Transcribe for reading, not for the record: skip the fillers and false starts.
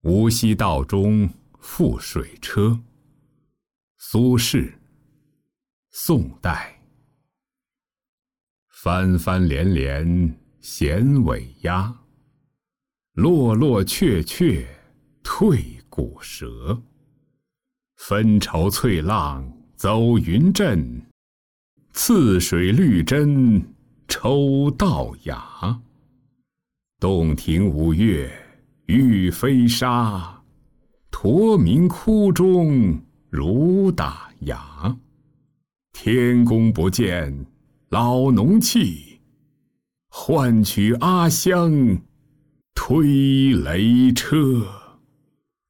无锡道中覆水车。苏轼，宋代。翻翻连连衔尾鸦，落落雀雀退古舌。分愁翠浪走云阵，次水绿针抽道牙。洞庭五月欲飞沙，驼鸣窟中如打牙。天公不见老农气，换取阿香推雷车。